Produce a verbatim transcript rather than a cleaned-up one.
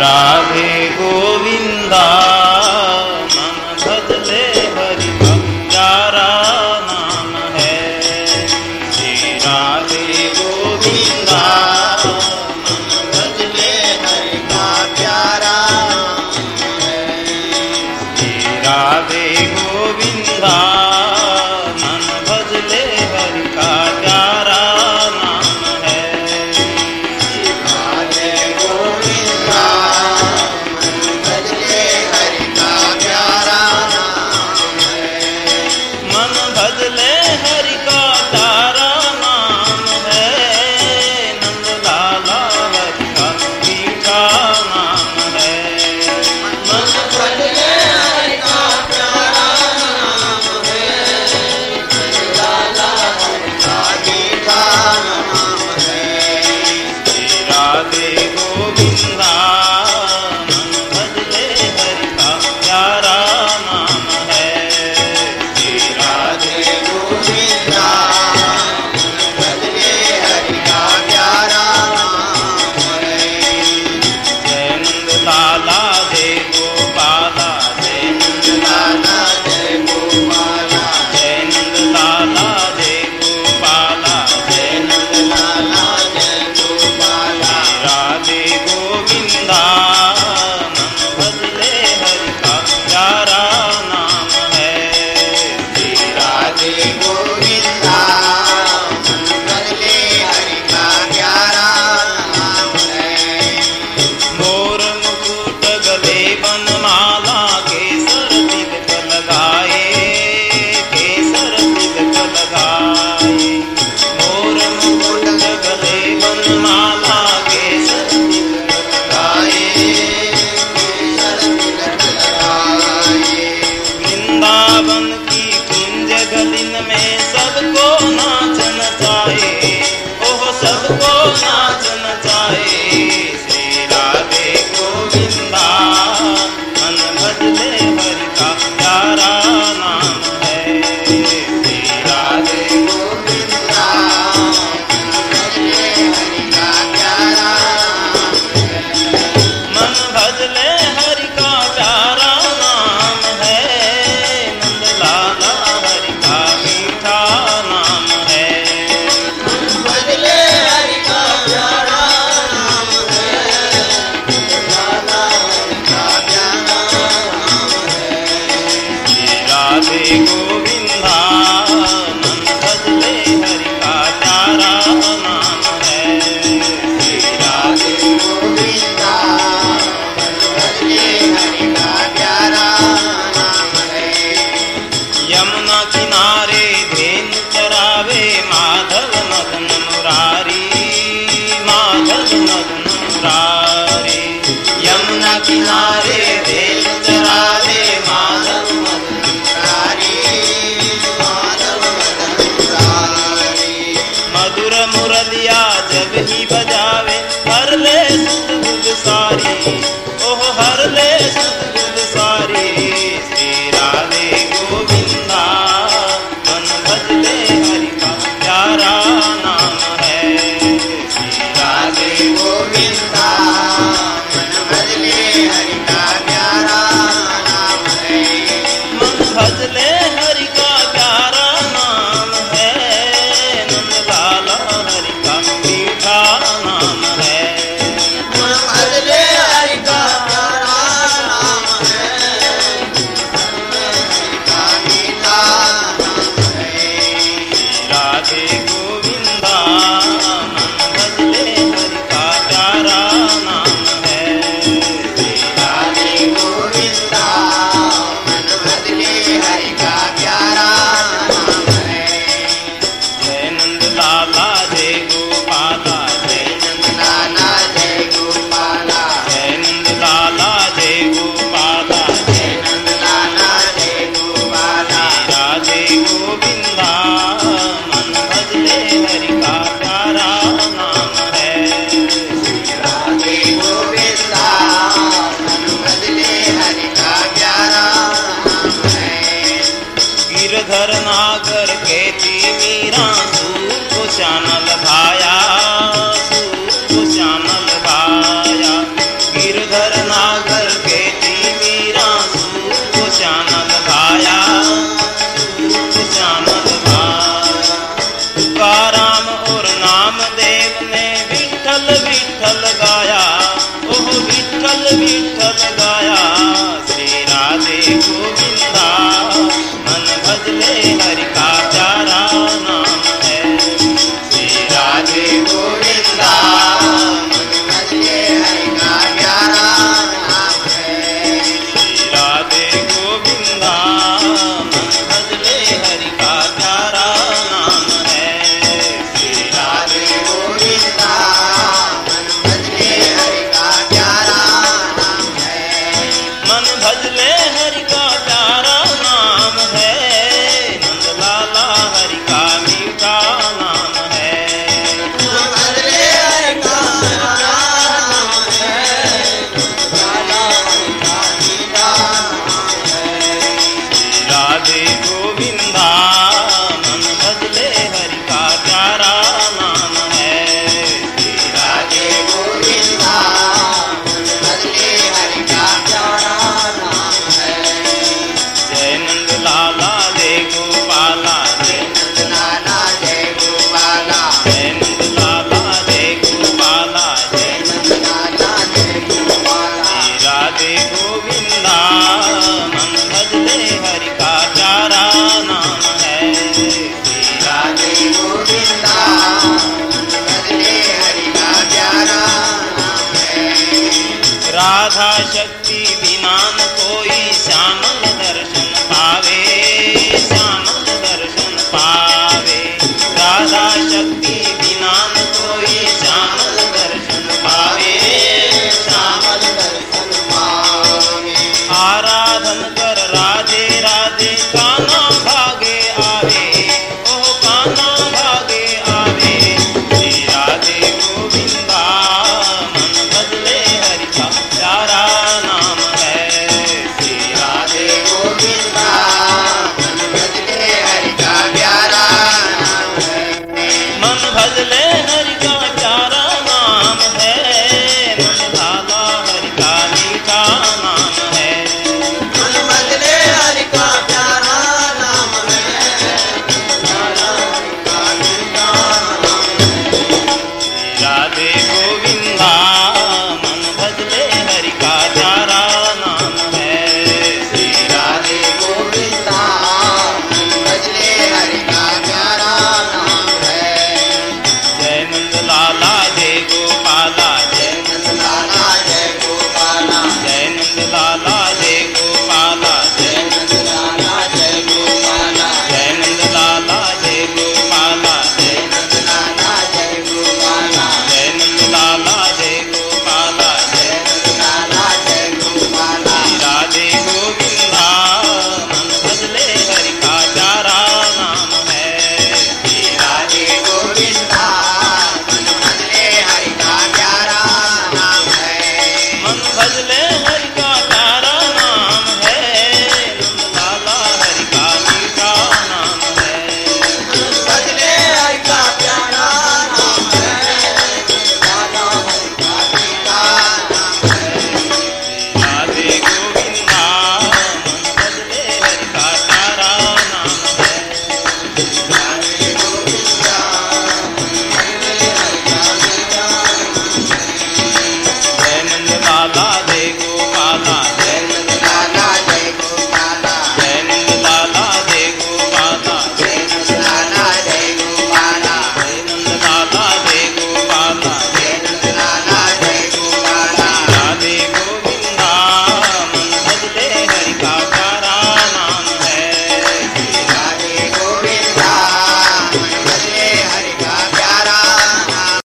राधे गोविंदा मन भजले हरि का प्यारा नाम है। श्री राधे गोविंदा मन भजले हरि का प्यारा नाम है। श्री राधे गोविंदा मन भजले हरि का प्यारा नाम है। राधे गोविंदा मन भजले हरि का प्यारा नाम है। नंद लाला हरि का मीठा नाम है। मन भजले हरि का प्यारा नाम है। नंद लाला हरि का मीठा नाम है। श्री राधे गोविंदा मन भजले हरि का प्यारा नाम है। श्री राधे गोविंदा मन भजले हरि का प्यारा नाम है। जय नंद लाला जय गोपाला जय नंद लाला जय गोपाला जय नंद लाला जय गोपाला जय नंद लाला जय गोपाला। राधे गोविंदा मन भजले हरि का प्यारा नाम है। श्री राधे गोविंदा मन भजले हरि का प्यारा नाम है। मोर मुकुट गले बनमाला केसर तिलक लगाए केसर तिलक लगाए। मोर मुकुट गले बनमाला केसर तिलक लगाए केसर तिलक लगाए। वृंदावन की कुंज गलिन में सबको नाचन चाहे। ओह सबको नाचन चाहे। श्री राधे गोविंदा मन भजले हरि का प्यारा नाम है। श्री राधे गोविंदा मन भजले हरि का प्यारा नाम है। मन भजले हरि का प्यारा नाम है। नंद लाला हरि का मीठा नाम है। मन भजले हरि का प्यारा नाम है। नंद लाला हरि का प्यारा नाम है। श्री राधे गोविंदा मन भजले हरि का प्यारा नाम है। श्री राधे गोविंदा मन भजले हरि का प्यारा नाम है। यमुना किनारे धेनु चरावे माधव मदन मुरारी माधव मदन मुरारी। यमुना किनारे धेनु चरावे माधव मदन मुरारी माधव मदन मुरारी। मधुर मुरलिया जब ही बजावे हर ले सुध बुध सारी। ओह हर ले सुध बुध सारी। श्री राधे गोविंदा मन भजले हरि का प्यारा नाम है। श्री राधे गोविंदा मन भजले हरि का प्यारा नाम है। मन भजले हरि का प्यारा नाम है। नंद लाला हरि का मीठा नाम है। मन भजले हरि का प्यारा नाम है। हरि का मीठा नाम है। श्री राधे गोविंदा मन भजले हरि का प्यारा नाम है। श्री राधे गोविंदा मन भजले हरि का प्यारा नाम है। जय नंद लाला जय गोपाला जय नंद लाला जय गोपाला जय नंद लाला जय गोपाला जय नंद लाला जय गोपाला। राधे गोविंदा मन भजले हरि का प्यारा नाम है। राधे गोविंदा मन भजले हरि का प्यारा नाम है। गिरधर नागर कहती मीरा सूर को श्यामल भाया सूर को श्यामल भाया। गिरधर में गाया श्री राधे गोविंदा मन भजले हरि का प्यारा नाम है। श्री राधे गोविंदा मन भजले हरि का प्यारा नाम है। श्री राधे गोविंदा मन भजले हरि का प्यारा नाम है। श्री राधे गोविंदा मन भजले हरि का प्यारा नाम है। मन भजले हरि का प्यारा नाम है। नंद लाला हरि का मीठा नाम है। मन भजले हरि का प्यारा नाम है। नंद लाला हरि का मीठा नाम है। श्री राधे गोविंदा मन भजले हरि का प्यारा नाम है। श्री राधे गोविंदा मन भजले हरि का प्यारा नाम है। जय नंद लाला जय गोपाला जय नंद लाला जय गोपाला जय नंद लाला जय गोपाला जय नंद लाला जय गोपाला। श्री राधे गोविंदा मन भजले हरि का प्यारा नाम है। श्री राधे गोविंदा मन भजले हरि का प्यारा नाम है। राधा शक्ति बिना न कोई श्यामल दर्शन पावे श्यामल दर्शन पावे। राधा शक्ति बिना न कोई श्यामल दर्शन पावे श्यामल दर्शन